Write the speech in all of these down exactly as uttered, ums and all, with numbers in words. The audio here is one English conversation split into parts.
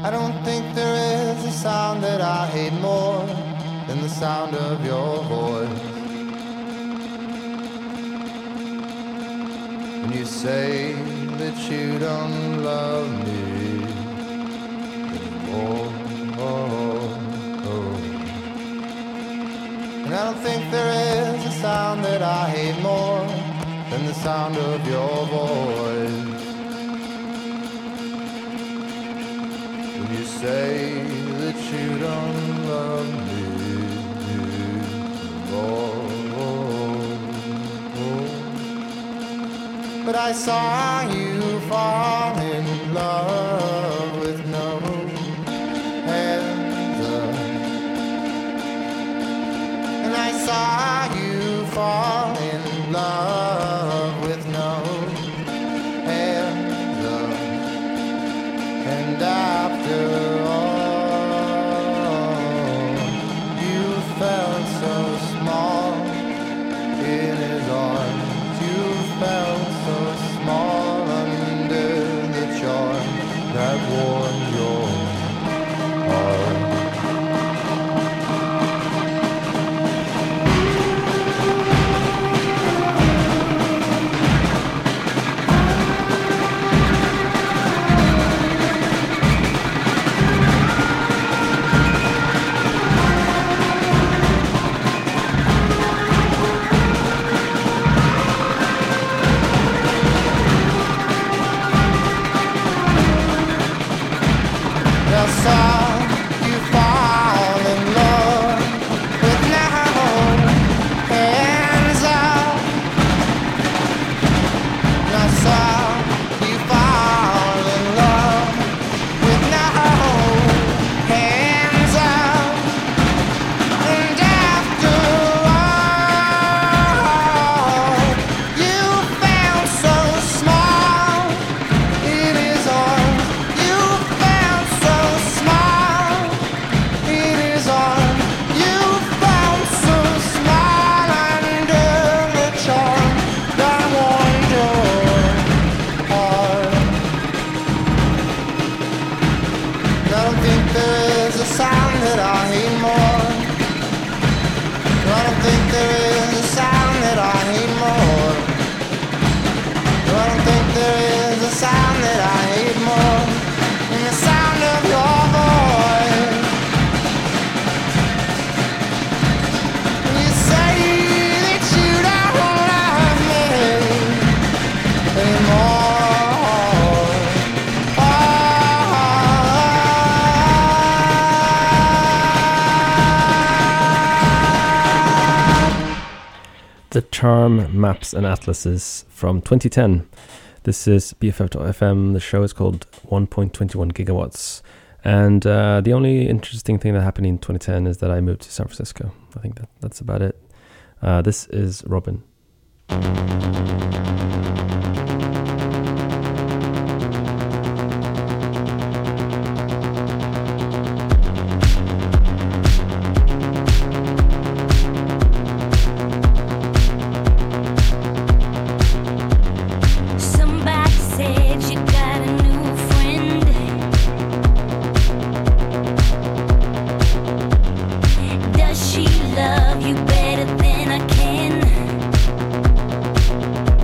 I don't think there is a sound that I hate more than the sound of your voice. When you say that you don't love me anymore. Oh, oh. And I don't think there is a sound that I hate more than the sound of your voice. When you say that you don't love me anymore. But I saw you fall in love with no hands up. And I saw you fall in love with no hands up. And after all, you felt so small in his arms. You felt so small under the charm that warmed your heart. I saw you fall in love with no hands up. And I saw you fall in love with no hands up. And after all, you felt so small in his arms. You felt so small in his arms. You felt so small under the charm that warmed your heart. And I don't think there is a sound that I hate more. No, I don't think there is a sound that I hate more. No, I don't think there is a sound that I hate more than the sound of your voice. When you say that you don't love me anymore. The Charm, Maps and Atlases from twenty ten. This is B F F dot F M. The show is called one point two one Gigawatts. And uh, the only interesting thing that happened in twenty ten is that I moved to San Francisco. I think that that's about it. Uh, this is Robin. Somebody said you got a new friend. Does she love you better than I can?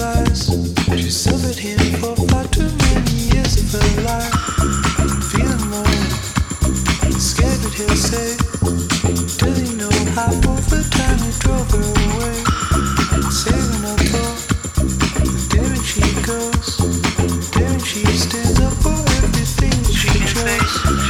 lies. She suffered him for far too many years of her life. Feeling lonely, scared that he'll say, does he know how over time he drove her away? Saving her thought, daring she goes, daring she stands up for everything that she chose.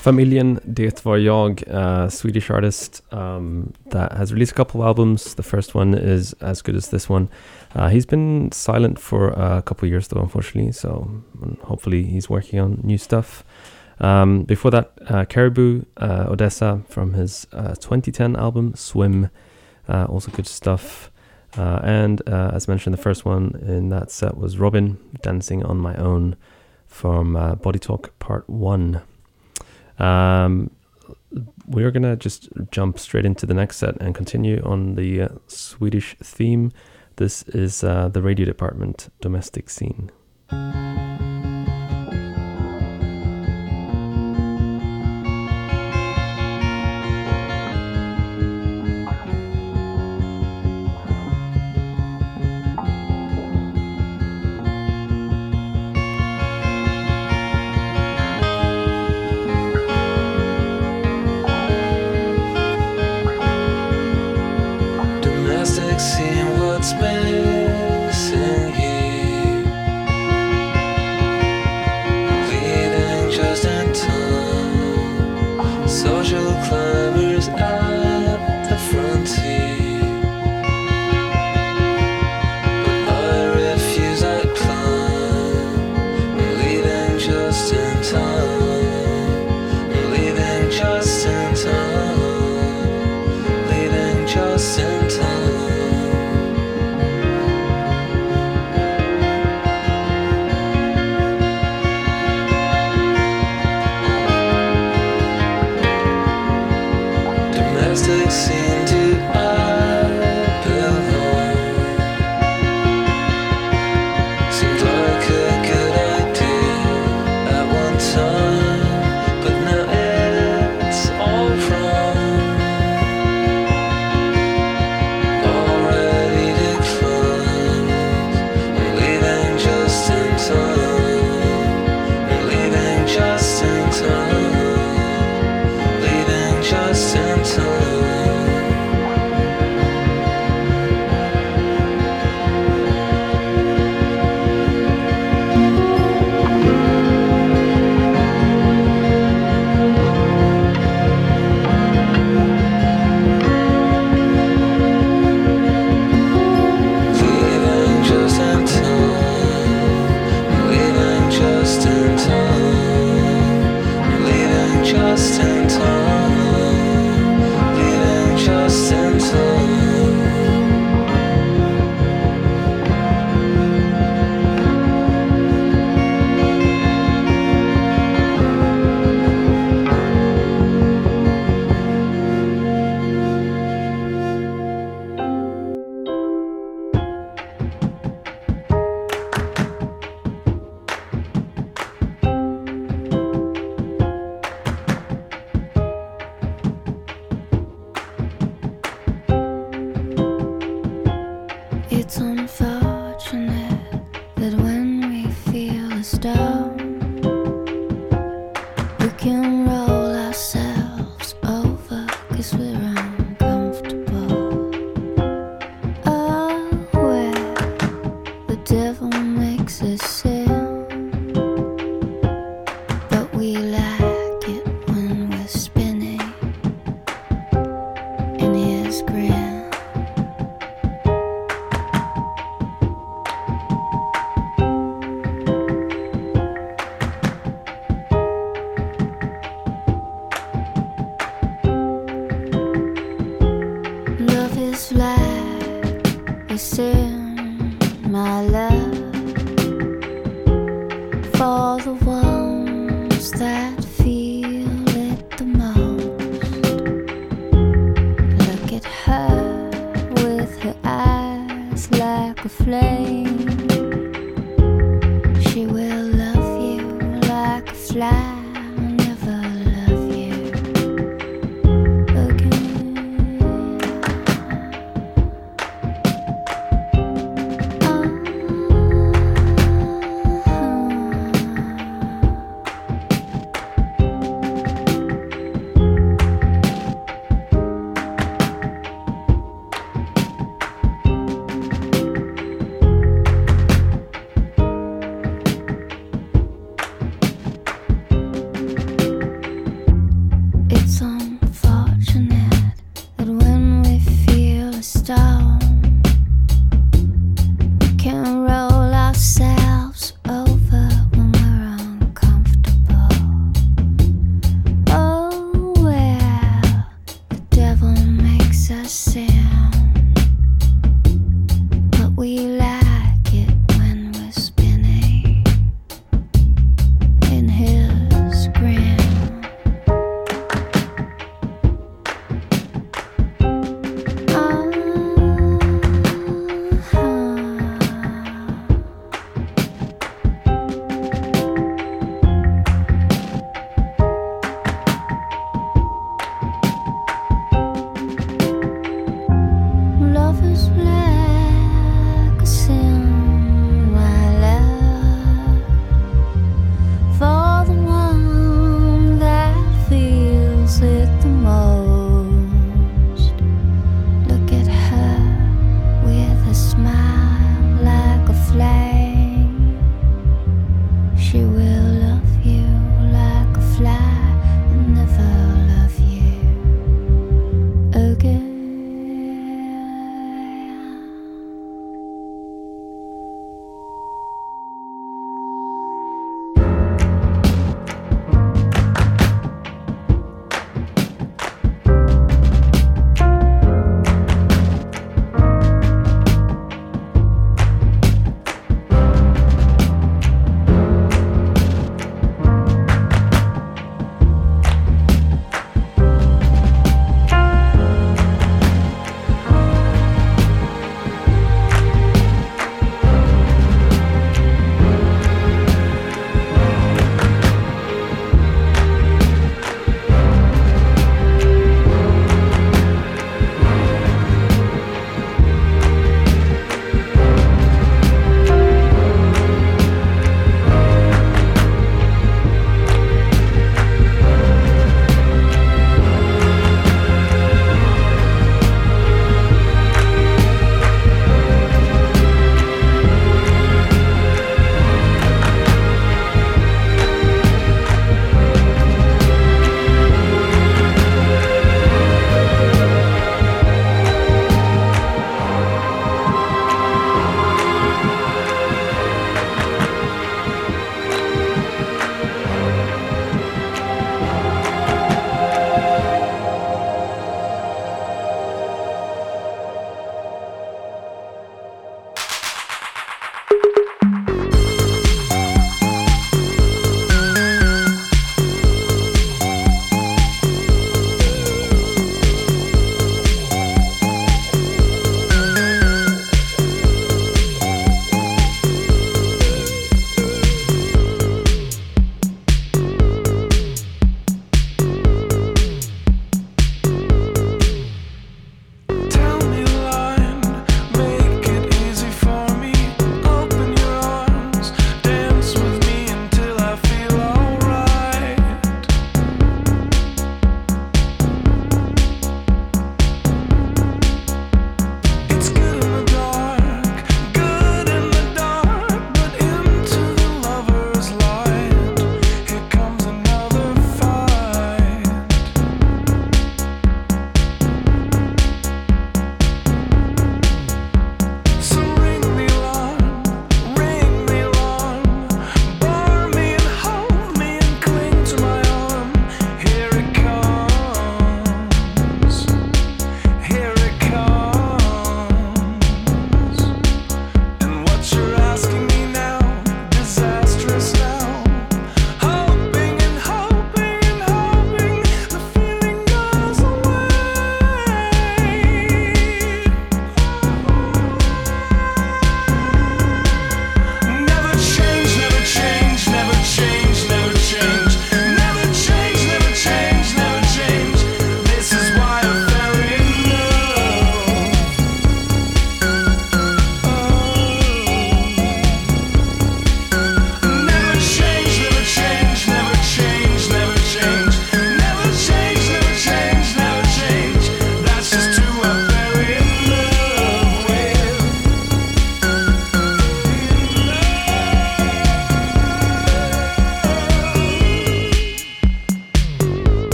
Familjen Det Var Jag, uh, Swedish artist um, that has released a couple of albums. The first one is as good as this one. Uh, he's been silent for a couple of years though, unfortunately, so hopefully he's working on new stuff. Um, before that, uh, Caribou, uh, Odessa from his uh, twenty ten album Swim, uh, also good stuff. Uh, and uh, as mentioned, the first one in that set was Robin, Dancing on My Own from uh, Body Talk Part one. Um, we're going to just jump straight into the next set and continue on the uh, Swedish theme. This is uh, the Radio Department, Domestic Scene. Seeing what's missing here, leaving just in time. Social climbers at the frontier, but I refuse, I climb. I'm leaving just in time. I'm leaving just in time. Leaving just in time. Seem to I belong. Seemed like a good idea at one time, but now it's all wrong. Already declined. I'm leaving just in time. I'm leaving just in time. Leaving just in time. Just in time, leaving just in time. It's unfortunate that when we feel a storm, we can roll ourselves over 'cause we're uncomfortable. Oh, where the devil makes us sin, but we like it when we're spinning in his grin. My love for the ones that feel it the most. Look at her with her eyes like a flame. She will love you like a fly.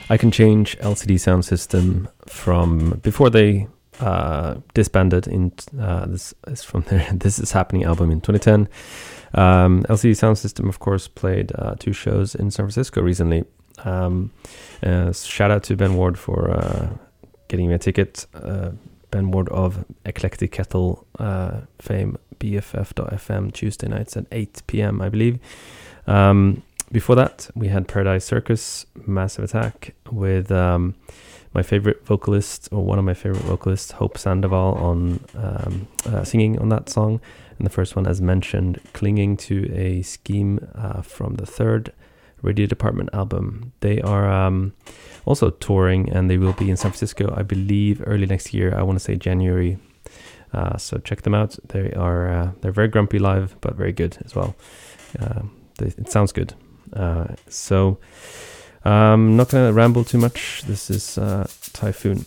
I Can Change L C D Sound System from before they uh, disbanded. In uh, this is from their This Is Happening album in twenty ten. Um, L C D Sound System, of course, played uh, two shows in San Francisco recently. Um, uh, shout out to Ben Ward for uh, getting me a ticket. Uh, Ben Ward of Eclectic Kettle uh, fame, B F F dot F M, Tuesday nights at eight p.m. I believe. Um, before that, we had Paradise Circus, Massive Attack, with um, my favorite vocalist, or one of my favorite vocalists, Hope Sandoval, on um, uh, singing on that song. And the first one, as mentioned, Clinging to a Scheme uh, from the third Radio Department album. They are um, also touring, and they will be in San Francisco, I believe, early next year. I want to say January. Uh, so check them out. They are uh, they're very grumpy live, but very good as well. Uh, they, it sounds good. Uh, so I'm um, not going to ramble too much. This is uh, Typhoon.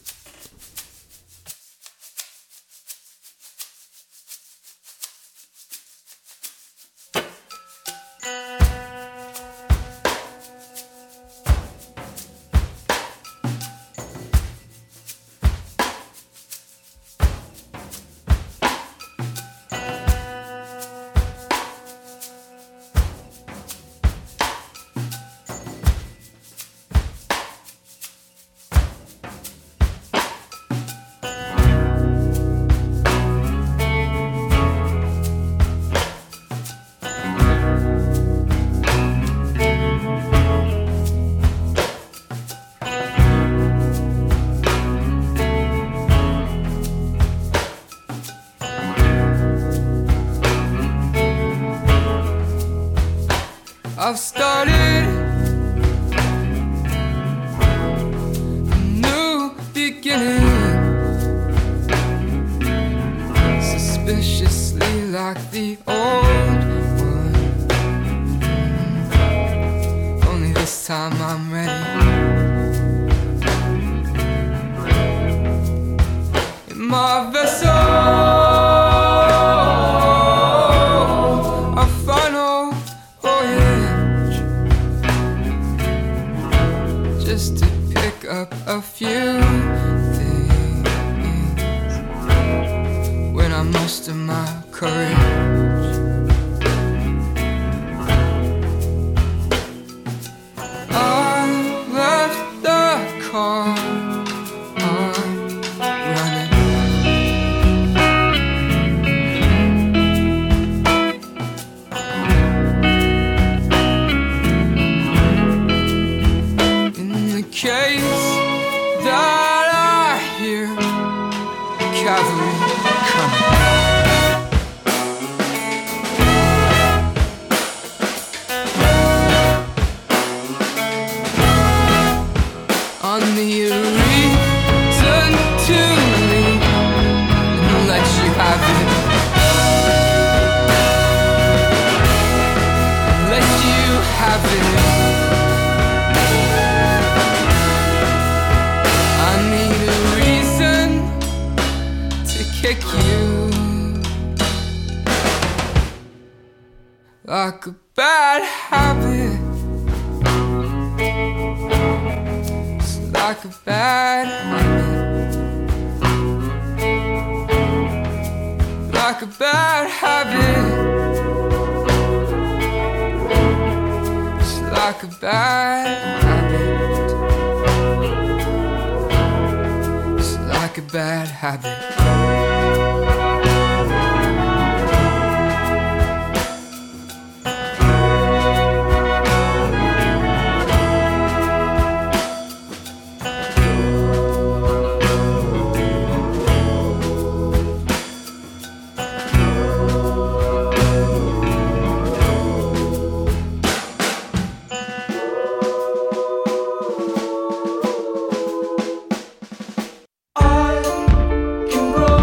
I've started a new beginning, suspiciously like the old one. Only this time I'm ready. In my vessel, a few things when I muster my courage. I left the car on running. In the case that I hear cavalry coming, on the return to me and let you have it, let you have it. Kick you like a bad habit. It's like a bad habit. Like a bad habit. It's like a bad habit. It's like a bad habit. I can roll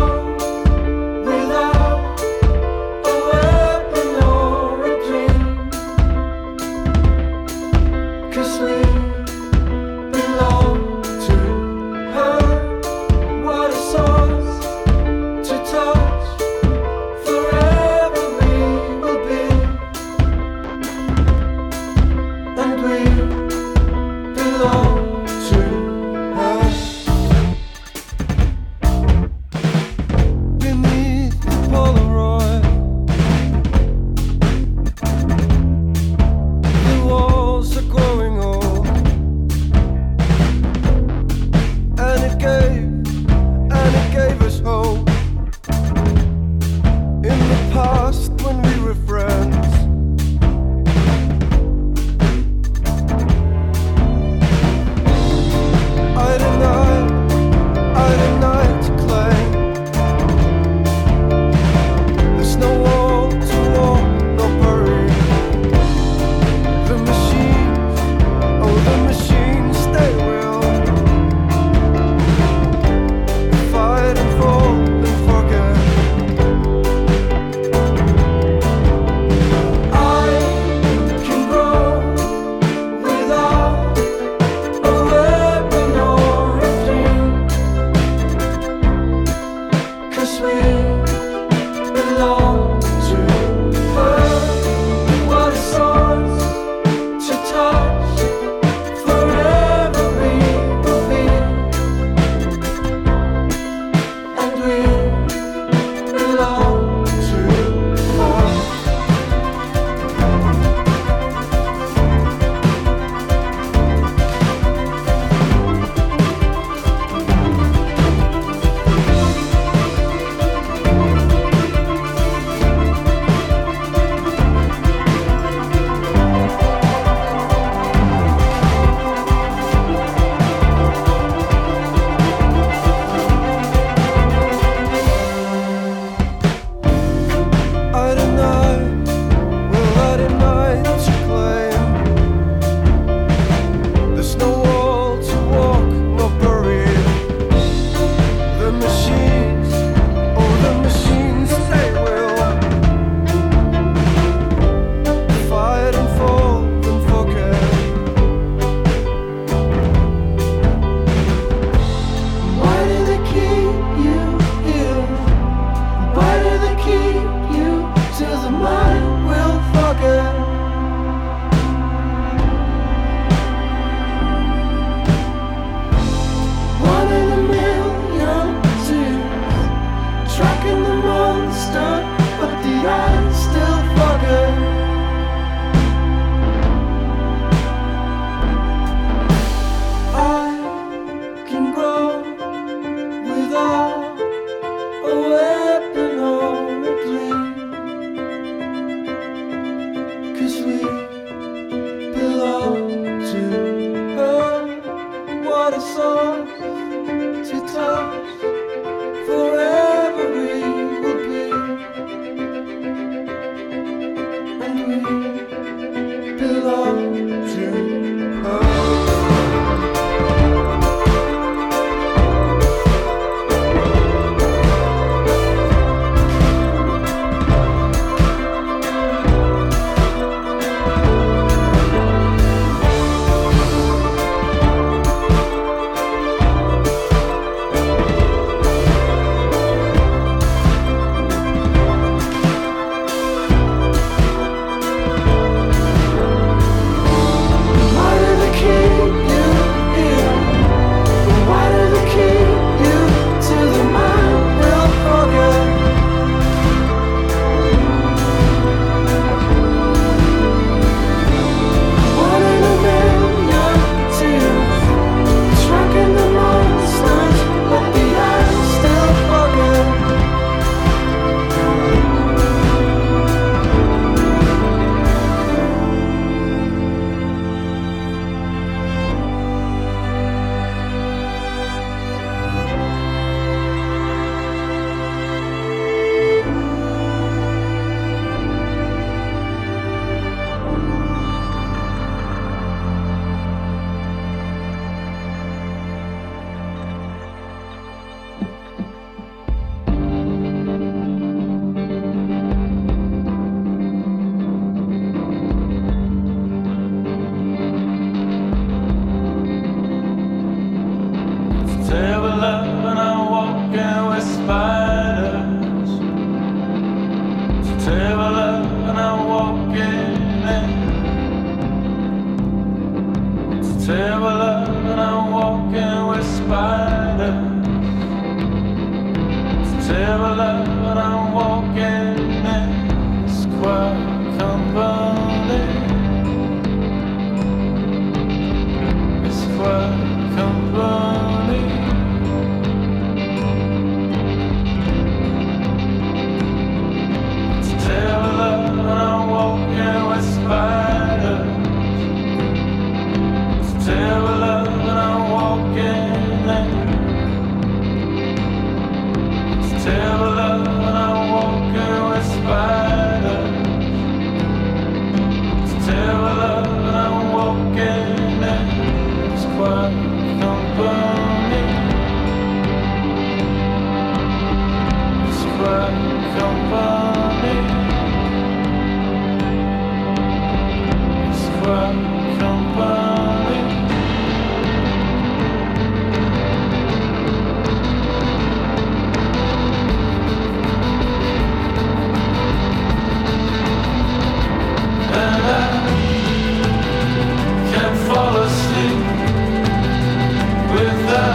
Fall asleep without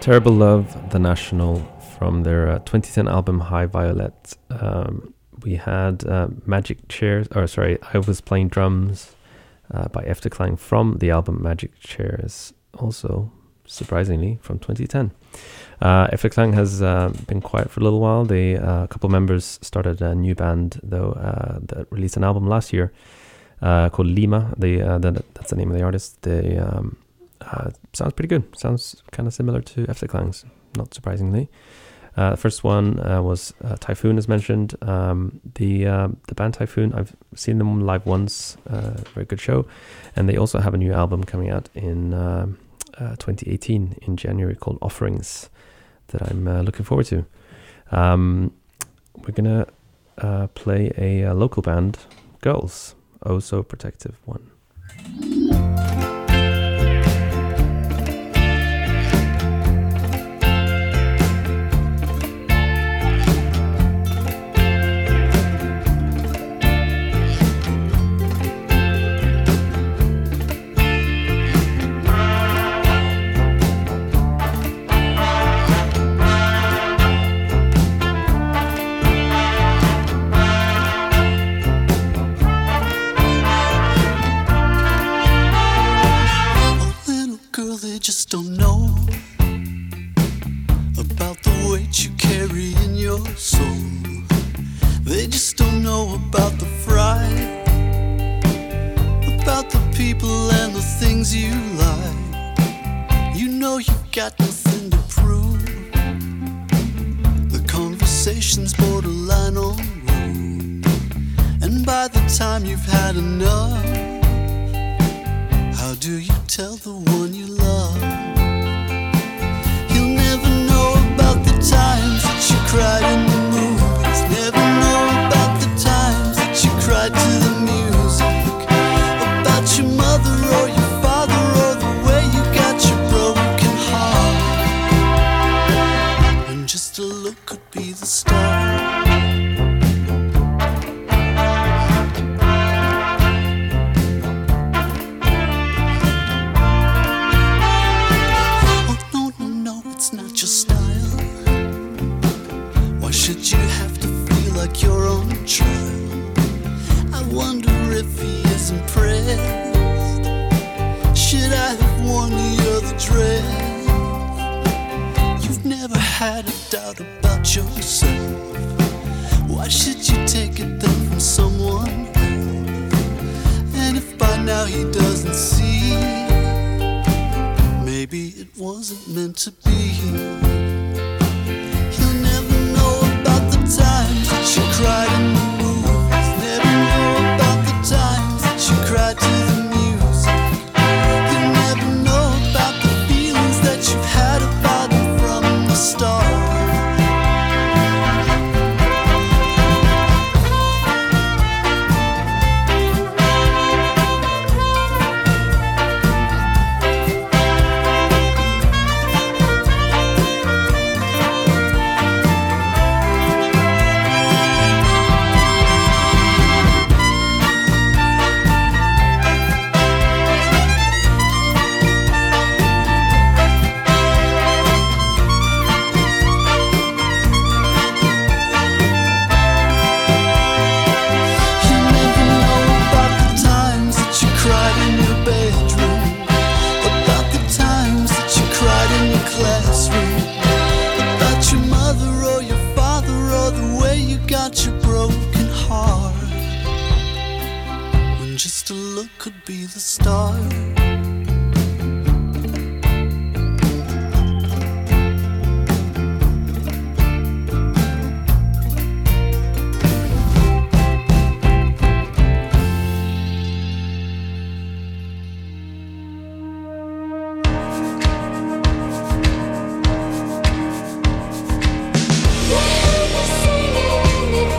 Terrible Love, The National, from their uh, twenty ten album High Violet. Um, we had uh, Magic Chairs, or sorry, I Was Playing Drums uh, by Efterklang from the album Magic Chairs, also surprisingly from twenty ten. Uh, Efterklang has uh, been quiet for a little while. They uh, a couple of members started a new band though uh, that released an album last year uh, called Lima. They uh, that, that's the name of the artist. They um, uh, sounds pretty good. Sounds kind of similar to Efterklang's, not surprisingly. Uh, the first one uh, was uh, Typhoon, as mentioned. Um, the uh, the band Typhoon, I've seen them live once. Uh, very good show, and they also have a new album coming out in uh, uh, twenty eighteen in January called Offerings that I'm uh, looking forward to. Um, we're gonna uh, play a, a local band, Girls, Oh So Protective One. Just don't know about the weight you carry in your soul. They just don't know about the fright, about the people and the things you like. You know you've got nothing to prove. The conversation's borderline on rude, and by the time you've had enough, how do you tell the one you love? You'll never know about the times that you cried in the movies. Never know about the times that you cried to the music. About your mother or your father or the way you got your broken heart. And just a look could be the start. Should you have to feel like you're on trial? I wonder if he is impressed. Should I have worn the other dress? You've never had a doubt about yourself. Why should you take it then from someone else? And if by now he doesn't see, maybe it wasn't meant to be. Times that you cried in the movies. Never know about the times that you cried to the music. You never know about the feelings that you've had about them from the start. Could be the start. Singing, it don't need to stop.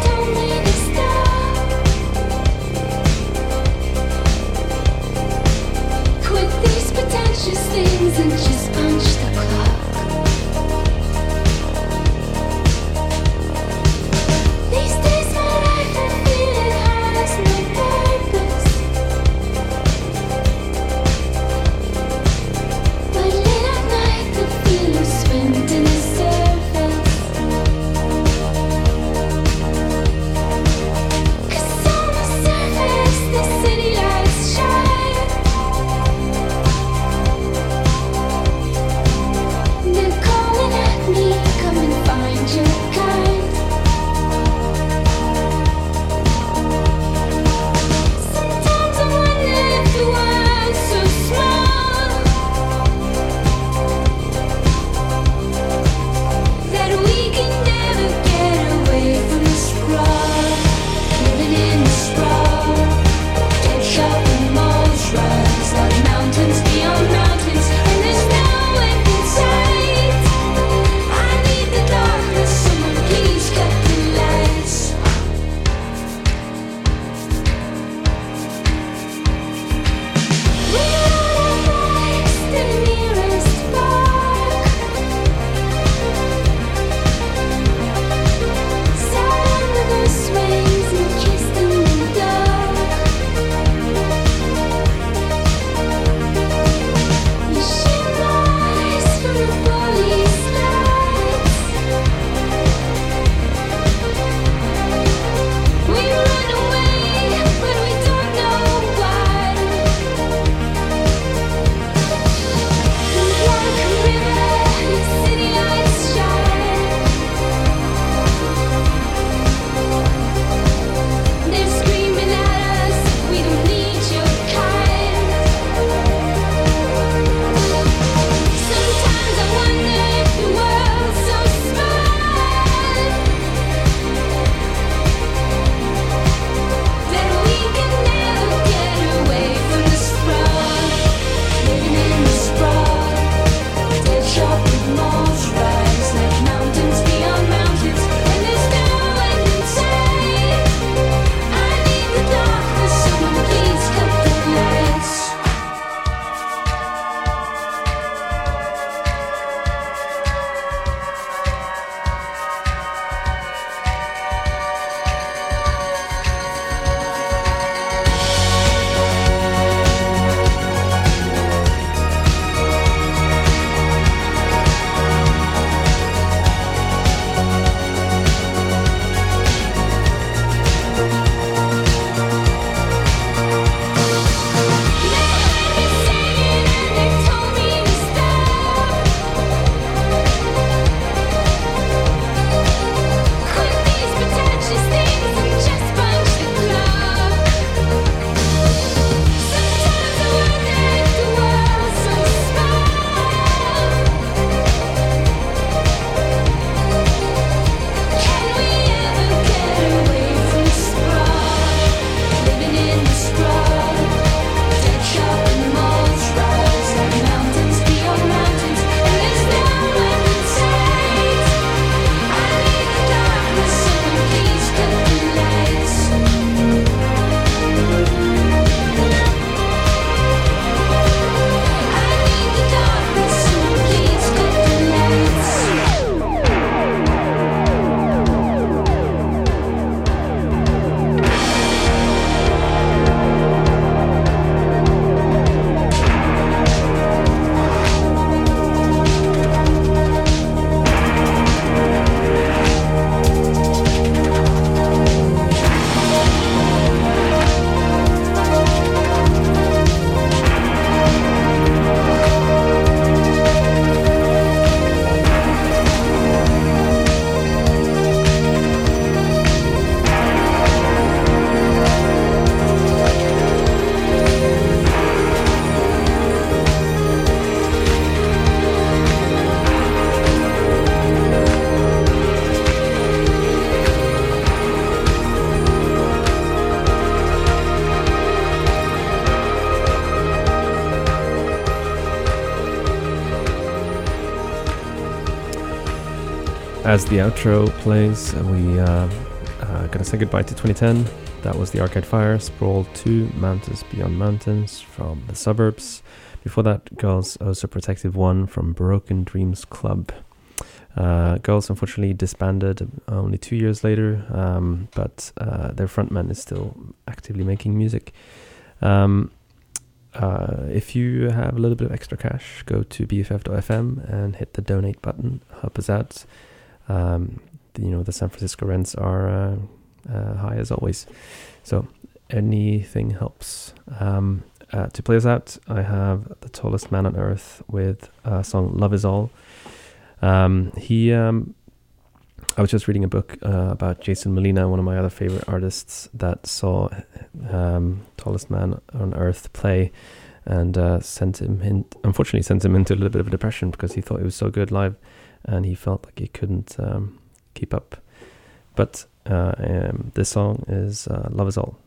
as the outro plays, we uh, uh, gonna say goodbye to twenty ten. That was the Arcade Fire, Sprawl two, Mountains Beyond Mountains from the Suburbs. Before that, Girls Oh So Protective one from Broken Dreams Club. Uh, Girls unfortunately disbanded only two years later, um, but uh, their frontman is still actively making music. Um, uh, if you have a little bit of extra cash, go to B F F dot F M and hit the donate button. Help us out. Um, you know, the San Francisco rents are uh, uh, high as always, so anything helps. Um, uh, to play us out, I have The Tallest Man on Earth with a song Love Is All. Um, he, um, I was just reading a book uh, about Jason Molina, one of my other favorite artists, that saw um, Tallest Man on Earth play, and uh, sent him in, unfortunately sent him into a little bit of a depression because he thought it was so good live, and he felt like he couldn't um, keep up. But uh, um, this song is uh, Love Is All.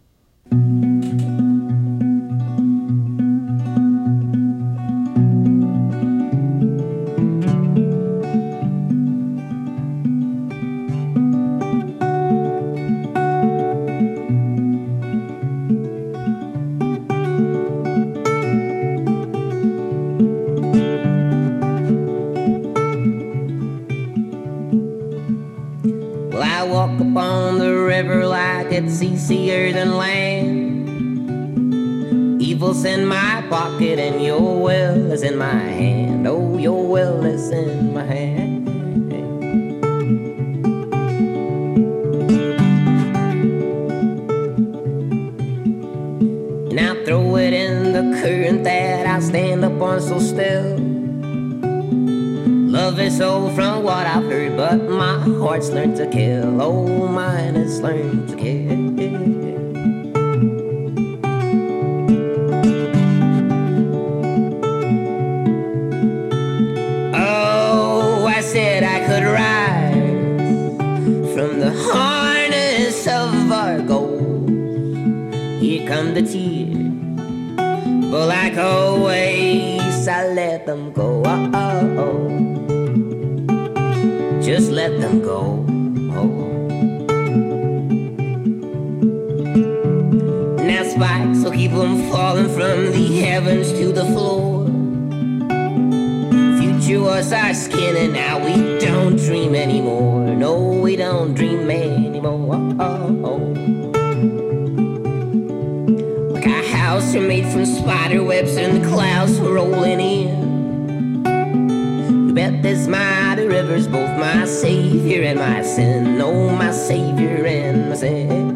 It's easier than land. Evil's in my pocket and your will is in my hand. Oh, your will is in my hand. And I'll throw it in the current that I stand up on so still. Love is so from what I've heard, but my heart's learned to kill. Oh, mine has learned to kill. Oh, I said I could rise from the harness of our goals. Here come the tears, but like always, I let them go. Oh, oh, oh. Just let them go. Oh. Now spikes will keep them falling from the heavens to the floor. Future was our skin and now we don't dream anymore. No, we don't dream anymore. Oh, oh, oh. Like our house are made from spider webs and the clouds rolling in. Bet this mighty river's both my savior and my sin. Oh, my savior and my sin.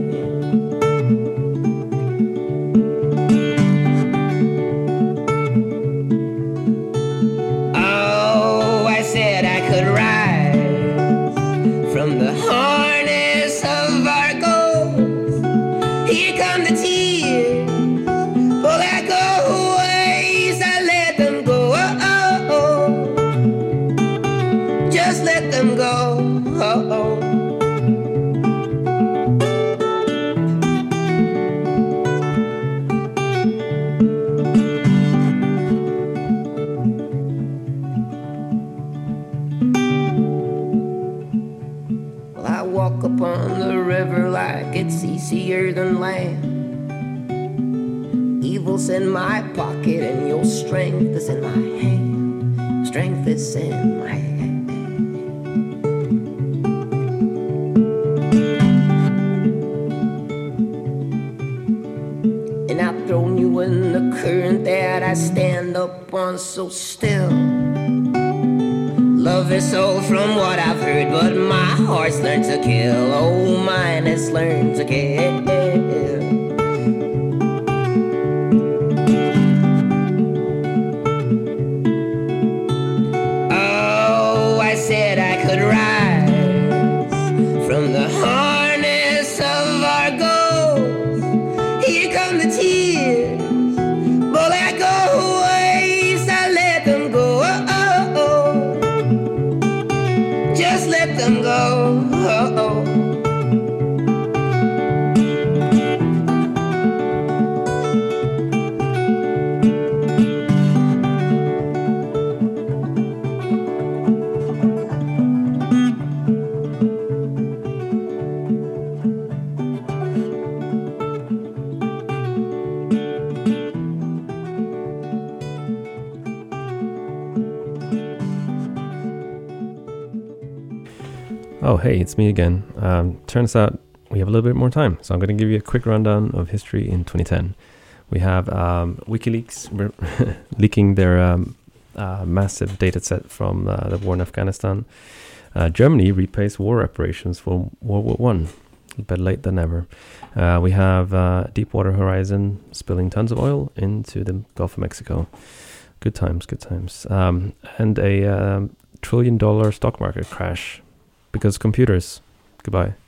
Oh, I said I could rise from the harness of our goals. Here come the tears, but like always I let them go. Oh, oh, oh. Just let them go. Oh, oh. Well, I walk upon the river like it's easier than land. Evil's in my pocket and your strength is in my hand. Strength is in my hand. Thrown you in the current that I stand up on so still. Love is so from what I've heard, but my heart's learned to kill. Oh, mine has learned to kill. Oh, I said I could rise from the harness of our goals. Here come the tears, but like always, I let them go. Oh, oh, oh. Just let them go. Oh, oh. hey, it's me again. Um, turns out we have a little bit more time, so I'm going to give you a quick rundown of history in twenty ten. We have um, WikiLeaks leaking their um, uh, massive data set from uh, the war in Afghanistan. Uh, Germany repays war reparations for World War One. Better late than never. Uh, we have uh, Deepwater Horizon spilling tons of oil into the Gulf of Mexico. Good times, good times. Um, and a um, trillion dollar stock market crash because computers. Goodbye.